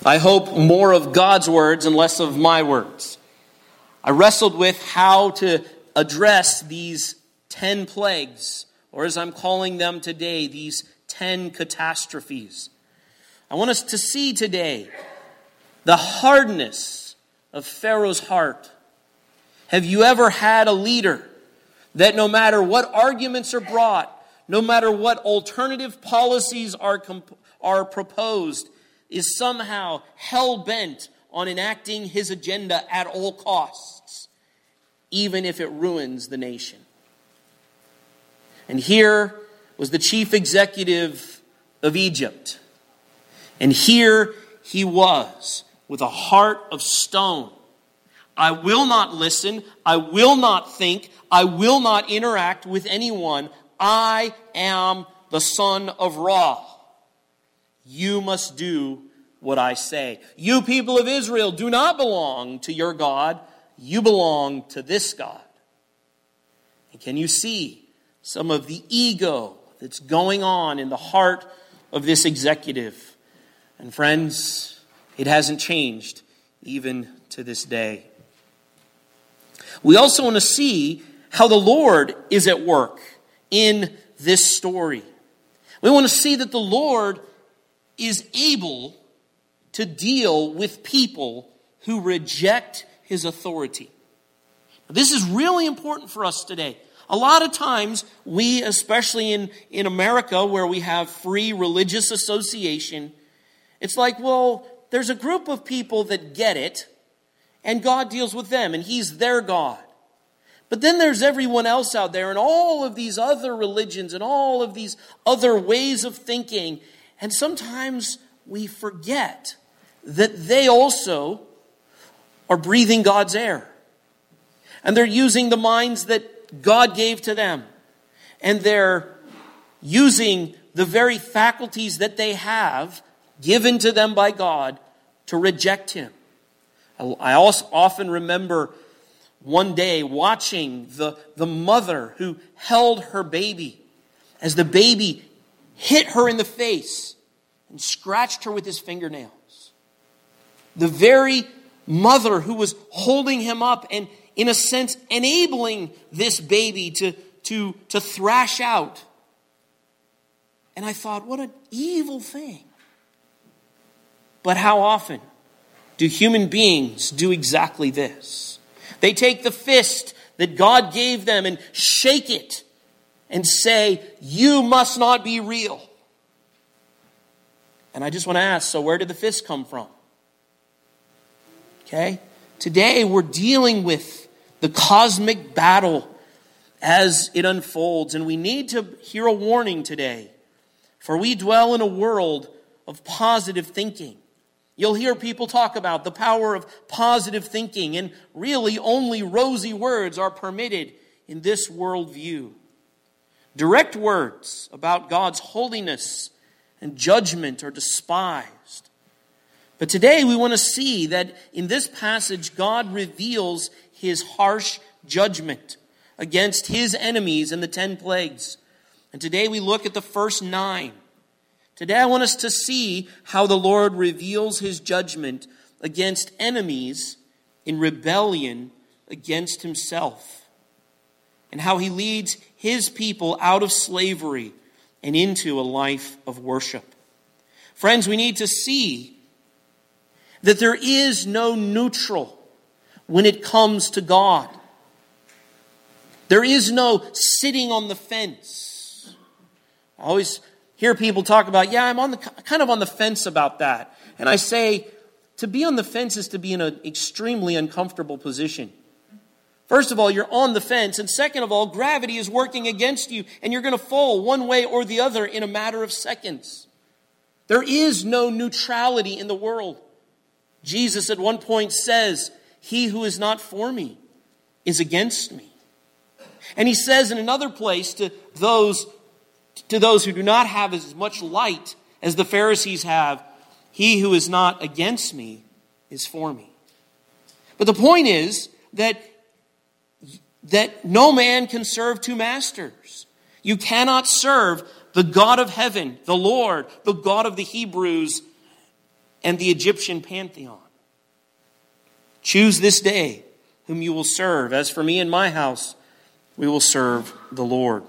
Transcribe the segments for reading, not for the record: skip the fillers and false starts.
I hope more of God's words and less of my words. I wrestled with how to address these 10 plagues, or as I'm calling them today, these 10 catastrophes. I want us to see today the hardness of Pharaoh's heart. Have you ever had a leader that no matter what arguments are brought, no matter what alternative policies are proposed, is somehow hell-bent on enacting his agenda at all costs, even if it ruins the nation? And here was the chief executive of Egypt. And here he was with a heart of stone. I will not listen. I will not think. I will not interact with anyone. I am the son of Ra. You must do what I say. You people of Israel do not belong to your God. You belong to this God. And can you see some of the ego that's going on in the heart of this executive? And friends, it hasn't changed even to this day. We also want to see how the Lord is at work in this story. We want to see that the Lord is able to deal with people who reject his authority. This is really important for us today. A lot of times, we, especially in America, where we have free religious association, it's like, well, there's a group of people that get it, and God deals with them, and he's their God. But then there's everyone else out there, and all of these other religions, and all of these other ways of thinking, and sometimes we forget that they also are breathing God's air. And they're using the minds that God gave to them. And they're using the very faculties that they have given to them by God to reject him. I also often remember one day watching the mother who held her baby as the baby hit her in the face and scratched her with his fingernails. The very mother who was holding him up and, in a sense, enabling this baby to thrash out. And I thought, what an evil thing. But how often do human beings do exactly this? They take the fist that God gave them and shake it and say, you must not be real. And I just want to ask, so where did the fist come from? Okay? Today we're dealing with the cosmic battle as it unfolds. And we need to hear a warning today. For we dwell in a world of positive thinking. You'll hear people talk about the power of positive thinking. And really only rosy words are permitted in this worldview. Direct words about God's holiness and judgment are despised. But today we want to see that in this passage, God reveals his harsh judgment against his enemies in the 10 plagues. And today we look at the first 9. Today I want us to see how the Lord reveals his judgment against enemies in rebellion against himself. And how he leads his people out of slavery and into a life of worship. Friends, we need to see that there is no neutral when it comes to God. There is no sitting on the fence. I always hear people talk about, I'm kind of on the fence about that. And I say, to be on the fence is to be in an extremely uncomfortable position. First of all, you're on the fence. And second of all, gravity is working against you. And you're going to fall one way or the other in a matter of seconds. There is no neutrality in the world. Jesus at one point says, he who is not for me is against me. And he says in another place to those who do not have as much light as the Pharisees have, he who is not against me is for me. But the point is that no man can serve two masters. You cannot serve the God of heaven, the Lord, the God of the Hebrews, and the Egyptian pantheon. Choose this day whom you will serve. As for me and my house, we will serve the Lord.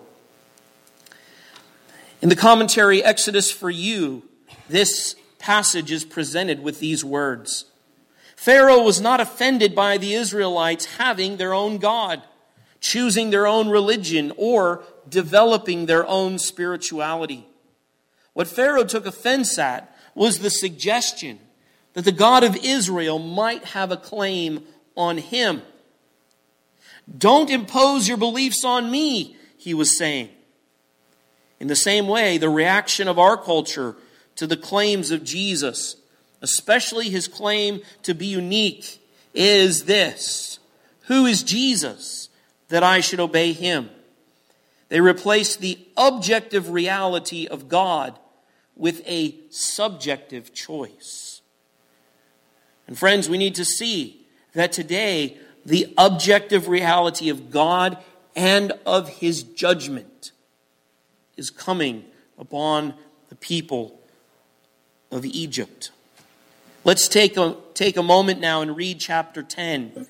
In the commentary, Exodus for You, this passage is presented with these words. Pharaoh was not offended by the Israelites having their own God, choosing their own religion, or developing their own spirituality. What Pharaoh took offense at was the suggestion that the God of Israel might have a claim on him. Don't impose your beliefs on me, he was saying. In the same way, the reaction of our culture to the claims of Jesus, especially his claim to be unique, is this: who is Jesus that I should obey him? They replace the objective reality of God with a subjective choice. And friends, we need to see that today the objective reality of God and of his judgment is coming upon the people of Egypt. Let's take a moment now and read chapter 10.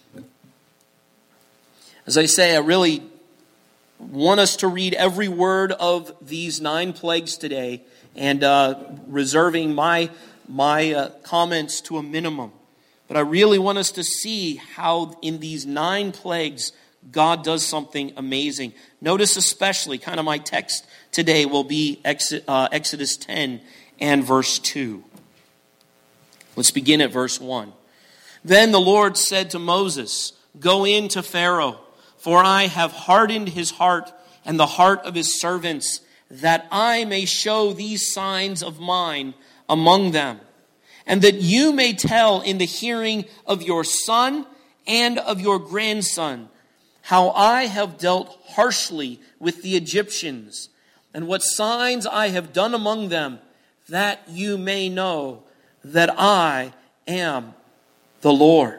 As I say, I really want us to read every word of these 9 plagues today, and reserving my comments to a minimum. But I really want us to see how in these 9 plagues God does something amazing. Notice especially, kind of my text today will be Exodus 10 and verse 2. Let's begin at verse 1. Then the Lord said to Moses, "Go in to Pharaoh, for I have hardened his heart and the heart of his servants, that I may show these signs of mine among them, and that you may tell in the hearing of your son and of your grandson how I have dealt harshly with the Egyptians, and what signs I have done among them, that you may know that I am the Lord."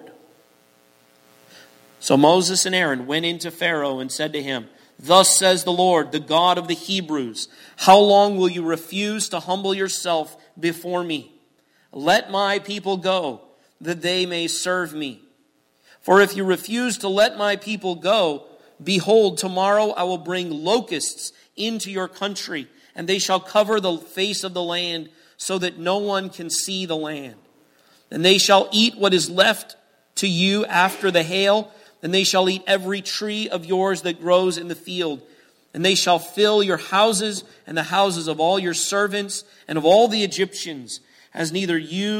So Moses and Aaron went into Pharaoh and said to him, "Thus says the Lord, the God of the Hebrews, how long will you refuse to humble yourself before me? Let my people go, that they may serve me. For if you refuse to let my people go, behold, tomorrow I will bring locusts into your country, and they shall cover the face of the land, so that no one can see the land. And they shall eat what is left to you after the hail, and they shall eat every tree of yours that grows in the field. And they shall fill your houses and the houses of all your servants and of all the Egyptians, as neither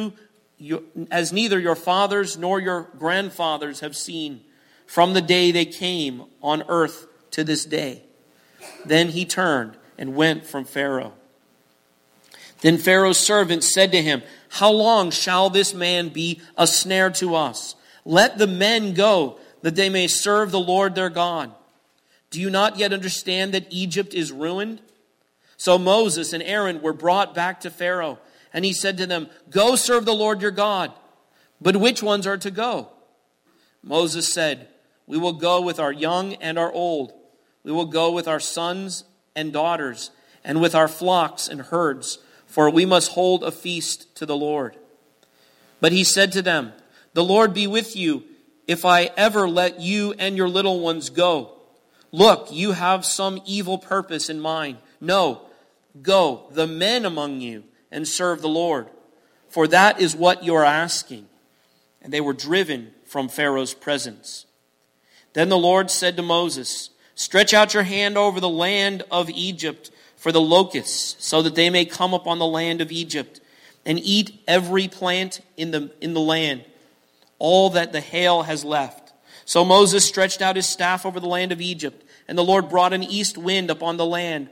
your fathers nor your grandfathers have seen, from the day they came on earth to this day." Then he turned and went from Pharaoh. Then Pharaoh's servants said to him, "How long shall this man be a snare to us? Let the men go, that they may serve the Lord their God. Do you not yet understand that Egypt is ruined?" So Moses and Aaron were brought back to Pharaoh, and he said to them, "Go serve the Lord your God. But which ones are to go?" Moses said, "We will go with our young and our old. We will go with our sons and daughters, and with our flocks and herds, for we must hold a feast to the Lord." But he said to them, "The Lord be with you, if I ever let you and your little ones go. Look, you have some evil purpose in mind. No, go, the men among you, and serve the Lord, for that is what you are asking." And they were driven from Pharaoh's presence. Then the Lord said to Moses, "Stretch out your hand over the land of Egypt for the locusts, so that they may come upon the land of Egypt, and eat every plant in the land, all that the hail has left." So Moses stretched out his staff over the land of Egypt, and the Lord brought an east wind upon the land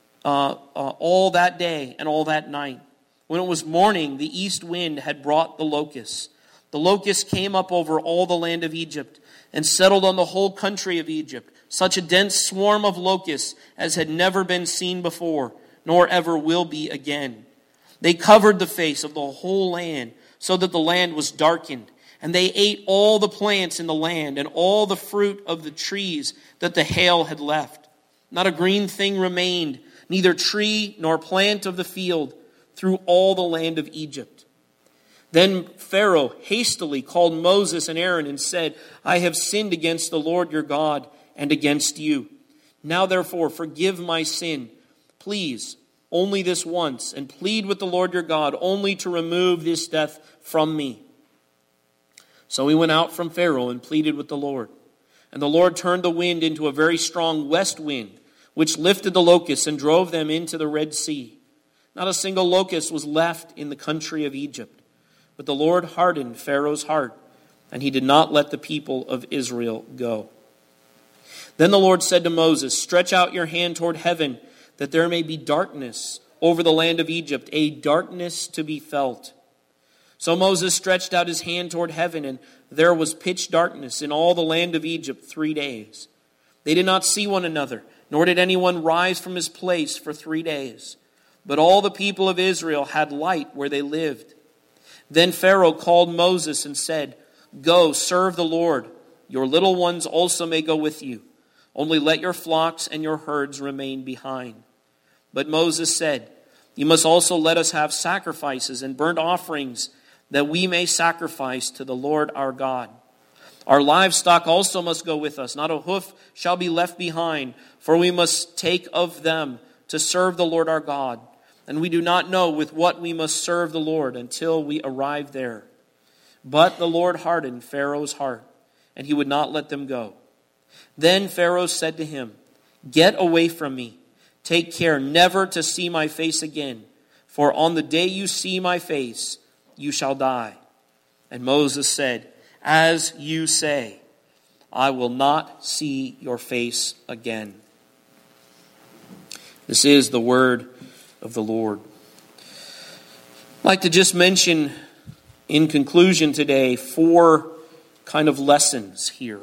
all that day and all that night. When it was morning, the east wind had brought the locusts. The locusts came up over all the land of Egypt and settled on the whole country of Egypt, such a dense swarm of locusts as had never been seen before, nor ever will be again. They covered the face of the whole land, so that the land was darkened. And they ate all the plants in the land and all the fruit of the trees that the hail had left. Not a green thing remained, neither tree nor plant of the field, through all the land of Egypt. Then Pharaoh hastily called Moses and Aaron and said, I have sinned against the Lord your God and against you. Now therefore forgive my sin, please, only this once, and plead with the Lord your God only to remove this death from me. So he went out from Pharaoh and pleaded with the Lord. And the Lord turned the wind into a very strong west wind, which lifted the locusts and drove them into the Red Sea. Not a single locust was left in the country of Egypt. But the Lord hardened Pharaoh's heart, and he did not let the people of Israel go. Then the Lord said to Moses, stretch out your hand toward heaven, that there may be darkness over the land of Egypt, a darkness to be felt. So Moses stretched out his hand toward heaven, and there was pitch darkness in all the land of Egypt 3 days. They did not see one another, nor did anyone rise from his place for 3 days. But all the people of Israel had light where they lived. Then Pharaoh called Moses and said, go, serve the Lord. Your little ones also may go with you. Only let your flocks and your herds remain behind. But Moses said, you must also let us have sacrifices and burnt offerings, that we may sacrifice to the Lord our God. Our livestock also must go with us. Not a hoof shall be left behind, for we must take of them to serve the Lord our God. And we do not know with what we must serve the Lord until we arrive there. But the Lord hardened Pharaoh's heart, and he would not let them go. Then Pharaoh said to him, get away from me. Take care never to see my face again, for on the day you see my face, you shall die. And Moses said, as you say, I will not see your face again. This is the word of the Lord. I'd like to just mention in conclusion today 4 kind of lessons here.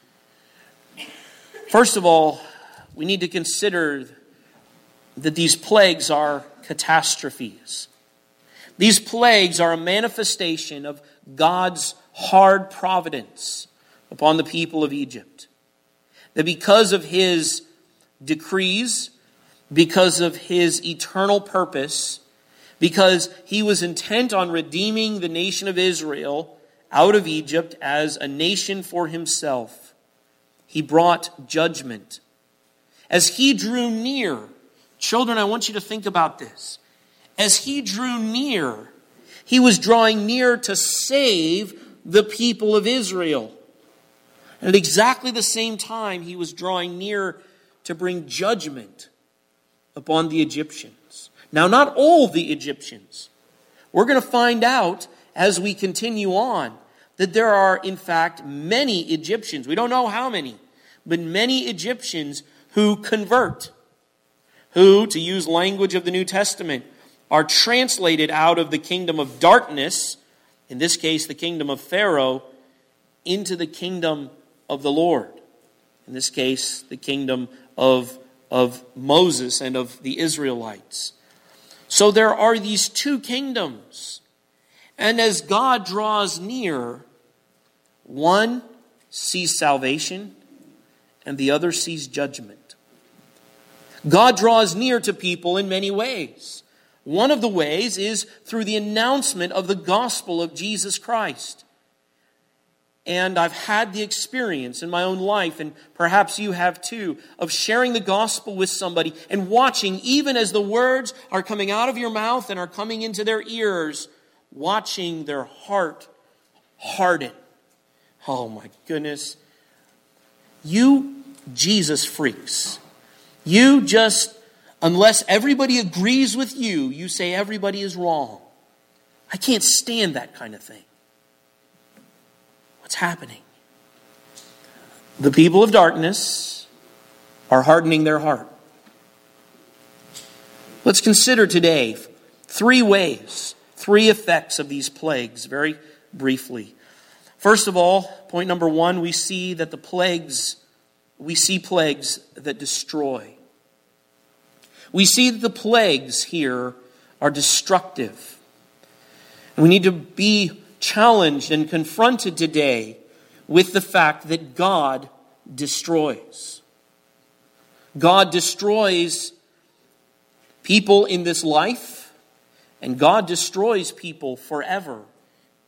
First of all, we need to consider that these plagues are catastrophes. These plagues are a manifestation of God's hard providence upon the people of Egypt. That because of his decrees, because of his eternal purpose, because he was intent on redeeming the nation of Israel out of Egypt as a nation for himself, he brought judgment. As he drew near, children, I want you to think about this. As he drew near, he was drawing near to save the people of Israel. And at exactly the same time, he was drawing near to bring judgment upon the Egyptians. Now, not all the Egyptians. We're going to find out as we continue on that there are, in fact, many Egyptians. We don't know how many, but many Egyptians who convert, who, to use language of the New Testament, are translated out of the kingdom of darkness, in this case the kingdom of Pharaoh, into the kingdom of the Lord. In this case, the kingdom of Moses and of the Israelites. So there are these 2 kingdoms. And as God draws near, one sees salvation and the other sees judgment. God draws near to people in many ways. One of the ways is through the announcement of the gospel of Jesus Christ. And I've had the experience in my own life, and perhaps you have too, of sharing the gospel with somebody and watching, even as the words are coming out of your mouth and are coming into their ears, watching their heart harden. Oh my goodness. You Jesus freaks. You just, unless everybody agrees with you, you say everybody is wrong. I can't stand that kind of thing. What's happening? The people of darkness are hardening their heart. Let's consider today 3 ways, 3 effects of these plagues very briefly. First of all, point number 1, we see plagues that destroy. We see that the plagues here are destructive. And we need to be challenged and confronted today with the fact that God destroys. God destroys people in this life, and God destroys people forever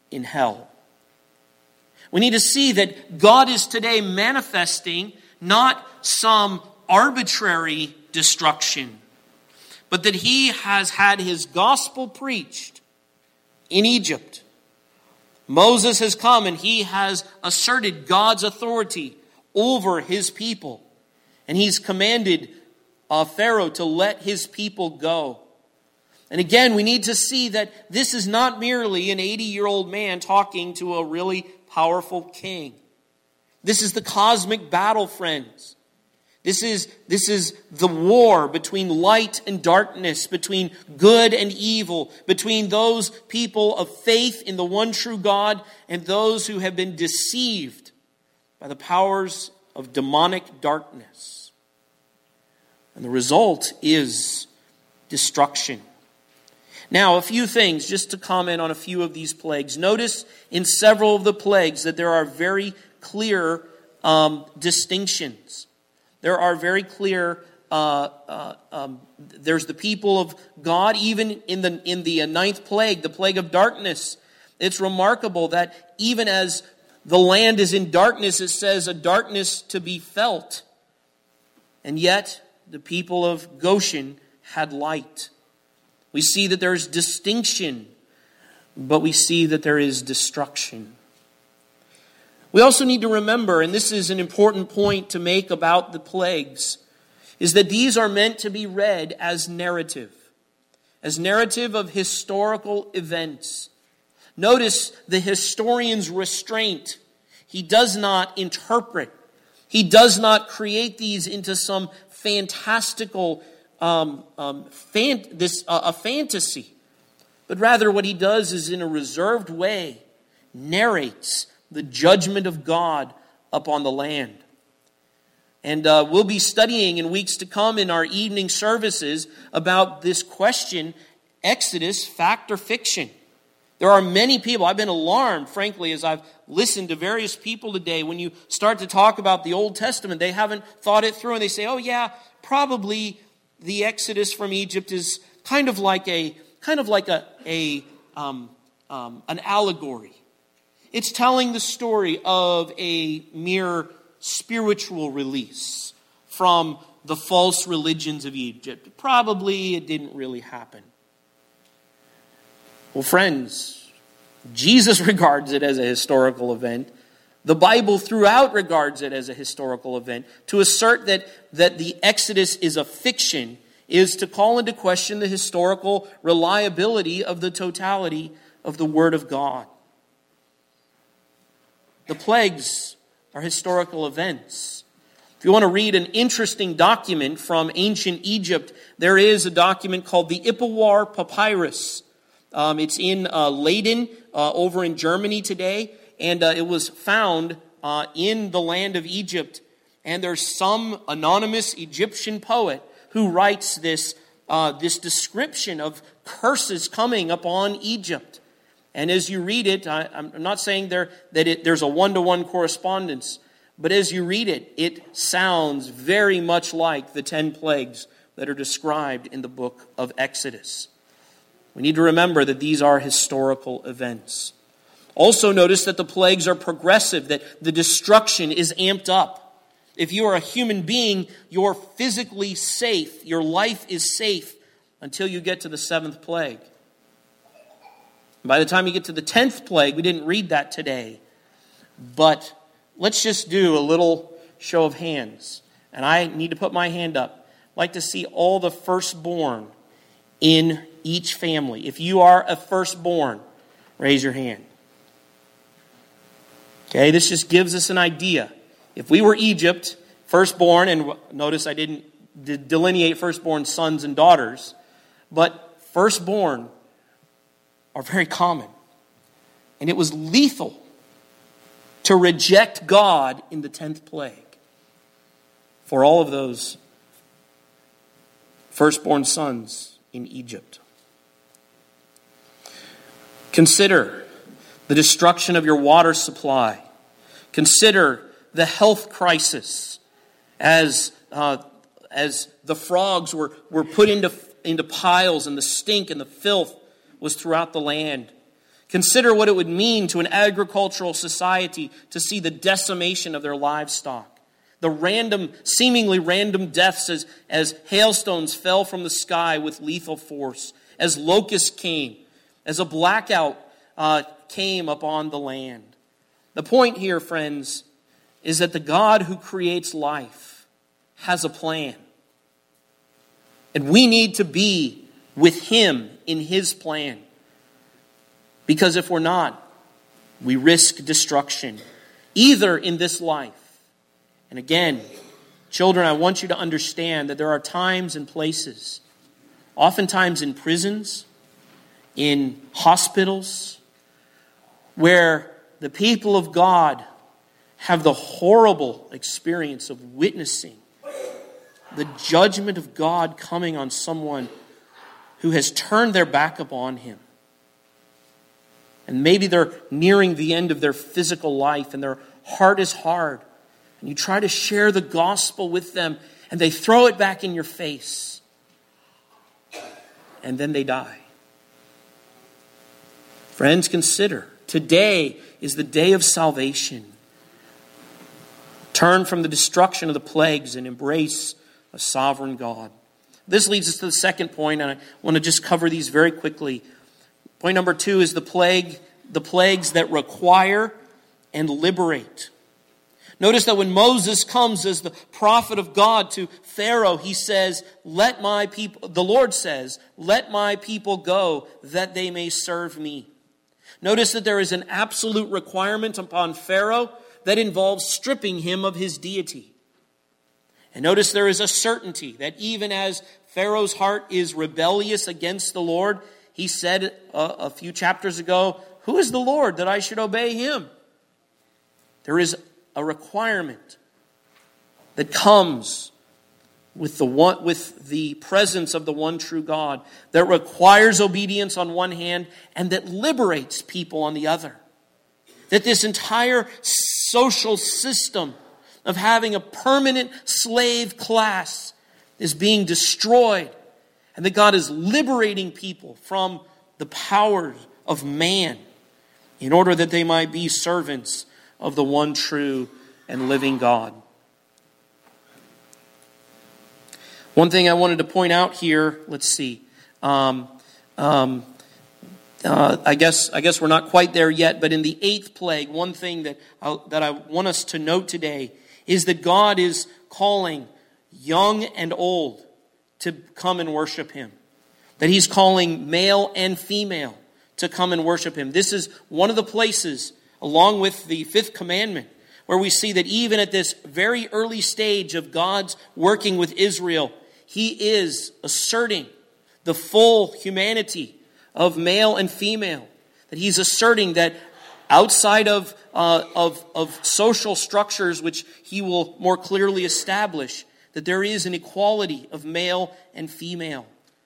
in hell. We need to see that God is today manifesting not some arbitrary destruction, but that he has had his gospel preached in Egypt. Moses has come and he has asserted God's authority over his people. And he's commanded Pharaoh to let his people go. And again, we need to see that this is not merely an 80-year-old man talking to a really powerful king. This is the cosmic battle, friends. This is the war between light and darkness, between good and evil, between those people of faith in the one true God and those who have been deceived by the powers of demonic darkness. And the result is destruction. Now, a few things just to comment on a few of these plagues. Notice in several of the plagues that there are very clear distinctions. There are very clear, there's the people of God, even in the ninth plague, the plague of darkness. It's remarkable that even as the land is in darkness, it says a darkness to be felt. And yet, the people of Goshen had light. We see that there is distinction, but we see that there is destruction. We also need to remember, and this is an important point to make about the plagues, is that these are meant to be read as narrative of historical events. Notice the historian's restraint. He does not interpret. He does not create these into some fantastical fantasy. But rather what he does is in a reserved way narrates the judgment of God upon the land. And we'll be studying in weeks to come in our evening services about this question, Exodus, fact or fiction? There are many people, I've been alarmed, frankly, as I've listened to various people today. When you start to talk about the Old Testament, they haven't thought it through and they say, oh yeah, probably the Exodus from Egypt is kind of like an allegory. It's telling the story of a mere spiritual release from the false religions of Egypt. Probably it didn't really happen. Well, friends, Jesus regards it as a historical event. The Bible throughout regards it as a historical event. To assert that the Exodus is a fiction is to call into question the historical reliability of the totality of the Word of God. The plagues are historical events. If you want to read an interesting document from ancient Egypt, there is a document called the Ipuwer Papyrus. It's in Leiden, over in Germany today, and it was found in the land of Egypt. And there's some anonymous Egyptian poet who writes this description of curses coming upon Egypt. And as you read it, I'm not saying there's a one-to-one correspondence, but as you read it, it sounds very much like the 10 plagues that are described in the book of Exodus. We need to remember that these are historical events. Also notice that the plagues are progressive, that the destruction is amped up. If you are a human being, you're physically safe. Your life is safe until you get to the 7th plague. By the time you get to the 10th plague, we didn't read that today, but let's just do a little show of hands. And I need to put my hand up. I'd like to see all the firstborn in each family. If you are a firstborn, raise your hand. Okay, this just gives us an idea. If we were Egypt, firstborn, and notice I didn't delineate firstborn sons and daughters, but firstborn are very common. And it was lethal to reject God in the 10th plague for all of those firstborn sons in Egypt. Consider the destruction of your water supply. Consider the health crisis as the frogs were put into piles and the stink and the filth was throughout the land. Consider what it would mean to an agricultural society to see the decimation of their livestock. The seemingly random deaths as hailstones fell from the sky with lethal force, as locusts came, as a blackout came upon the land. The point here, friends, is that the God who creates life has a plan. And we need to be with Him in His plan. Because if we're not, we risk destruction, either in this life. And again, children, I want you to understand that there are times and places, oftentimes in prisons, in hospitals, where the people of God have the horrible experience of witnessing the judgment of God coming on someone who has turned their back upon Him. And maybe they're nearing the end of their physical life and their heart is hard. And you try to share the gospel with them and they throw it back in your face. And then they die. Friends, consider, today is the day of salvation. Turn from the destruction of the plagues and embrace a sovereign God. This leads us to the second point, and I want to just cover these very quickly. Point number 2 is the plagues that require and liberate. Notice that when Moses comes as the prophet of God to Pharaoh, he says, the Lord says, let my people go that they may serve me. Notice that there is an absolute requirement upon Pharaoh that involves stripping him of his deity. And notice there is a certainty that even as Pharaoh's heart is rebellious against the Lord, he said a few chapters ago, who is the Lord that I should obey him? There is a requirement that comes with the presence of the one true God that requires obedience on one hand and that liberates people on the other. That this entire social system of having a permanent slave class is being destroyed, and that God is liberating people from the powers of man in order that they might be servants of the one true and living God. One thing I wanted to point out here, let's see. I guess we're not quite there yet, but in the 8th plague, one thing that I want us to note today is that God is calling young and old to come and worship Him. That He's calling male and female to come and worship Him. This is one of the places, along with the 5th commandment, where we see that even at this very early stage of God's working with Israel, He is asserting the full humanity of male and female. That He's asserting that outside of social structures which He will more clearly establish, that there is an equality of male and female.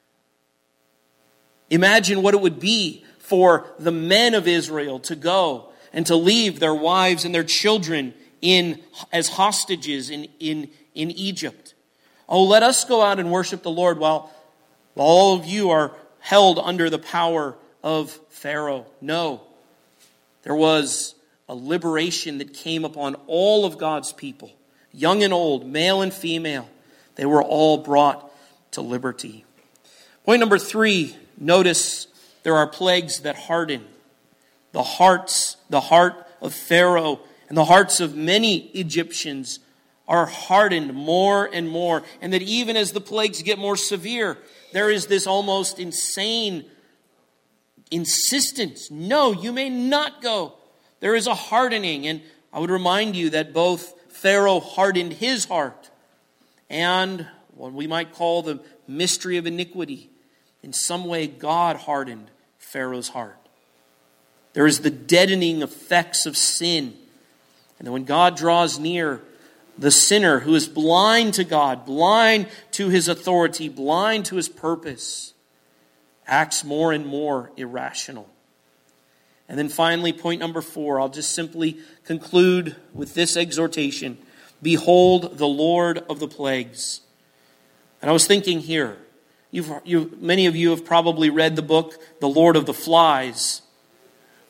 Imagine what it would be for the men of Israel to go and to leave their wives and their children as hostages in Egypt. Oh, let us go out and worship the Lord while all of you are held under the power of Pharaoh. No. There was a liberation that came upon all of God's people, young and old, male and female. They were all brought to liberty. Point number 3, notice there are plagues that harden. The heart of Pharaoh and the hearts of many Egyptians are hardened more and more. And that even as the plagues get more severe, there is this almost insane insistence. No, you may not go. There is a hardening. And I would remind you that both Pharaoh hardened his heart and what we might call the mystery of iniquity. In some way, God hardened Pharaoh's heart. There is the deadening effects of sin. And then when God draws near, the sinner who is blind to God, blind to His authority, blind to His purpose, acts more and more irrational. And then finally, point number 4, I'll just simply conclude with this exhortation. Behold the Lord of the plagues. And I was thinking here, many of you have probably read the book, The Lord of the Flies.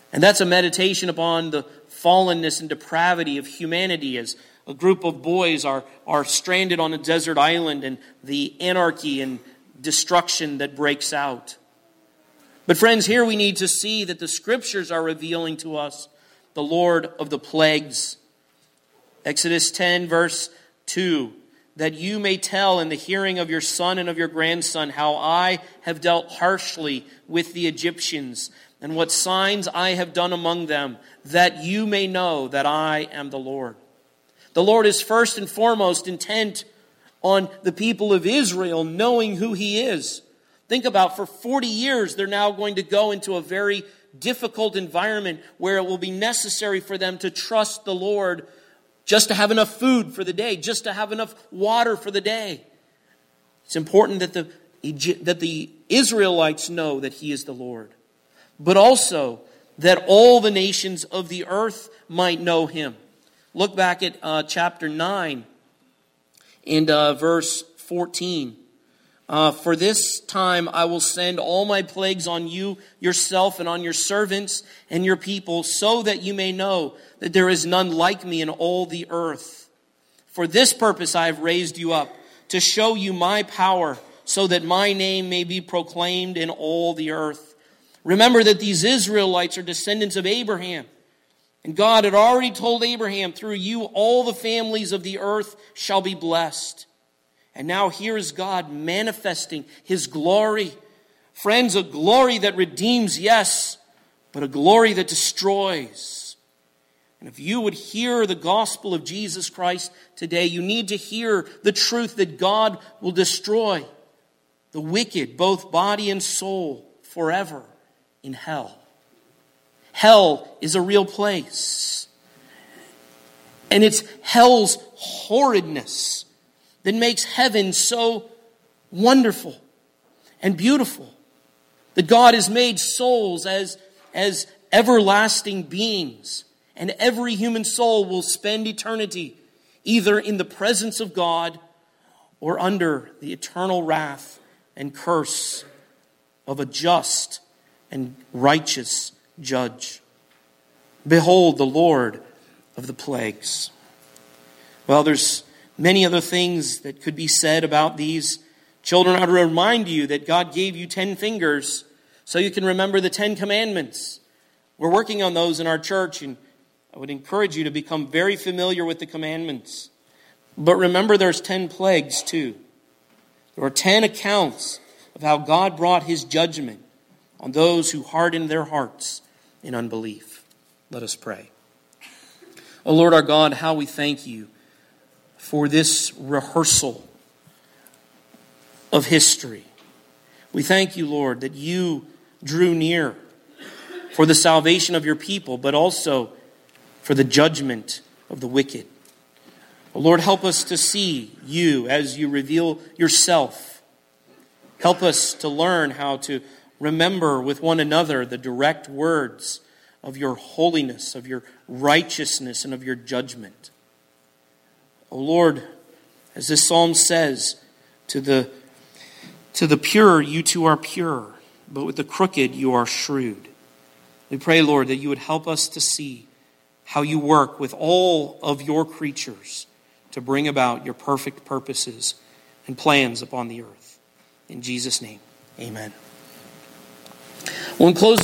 And that's a meditation upon the fallenness and depravity of humanity as a group of boys are stranded on a desert island and the anarchy and destruction that breaks out. But friends, here we need to see that the Scriptures are revealing to us the Lord of the plagues. Exodus 10 verse 2, that you may tell in the hearing of your son and of your grandson how I have dealt harshly with the Egyptians and what signs I have done among them, that you may know that I am the Lord. The Lord is first and foremost intent on the people of Israel knowing who He is. Think about, for 40 years, they're now going to go into a very difficult environment where it will be necessary for them to trust the Lord just to have enough food for the day, just to have enough water for the day. It's important that the Israelites know that He is the Lord, but also that all the nations of the earth might know Him. Look back at chapter 9 and verse 14. For this time I will send all my plagues on you, yourself, and on your servants and your people, so that you may know that there is none like me in all the earth. For this purpose I have raised you up, to show you my power, so that my name may be proclaimed in all the earth. Remember that these Israelites are descendants of Abraham. And God had already told Abraham, through you all the families of the earth shall be blessed. And now here is God manifesting His glory. Friends, a glory that redeems, yes, but a glory that destroys. And if you would hear the gospel of Jesus Christ today, you need to hear the truth that God will destroy the wicked, both body and soul, forever in hell. Hell is a real place. And it's hell's horridness that makes heaven so wonderful and beautiful. That God has made souls as everlasting beings. And every human soul will spend eternity either in the presence of God or under the eternal wrath and curse of a just and righteous judge. Behold the Lord of the plagues. Well, there's many other things that could be said about these. Children, I would remind you that God gave you 10 fingers so you can remember the 10 commandments. We're working on those in our church, and I would encourage you to become very familiar with the commandments. But remember, there's 10 plagues too. There are 10 accounts of how God brought His judgment on those who hardened their hearts in unbelief. Let us pray. O Lord our God, how we thank You for this rehearsal of history. We thank You, Lord, that You drew near for the salvation of Your people, but also for the judgment of the wicked. O Lord, help us to see You as You reveal Yourself. Help us to learn how to remember with one another the direct words of Your holiness, of Your righteousness, and of Your judgment. O Lord, as this psalm says, to the pure You too are pure, but with the crooked You are shrewd. We pray, Lord, that You would help us to see how You work with all of Your creatures to bring about Your perfect purposes and plans upon the earth. In Jesus' name, amen. Well, in closing,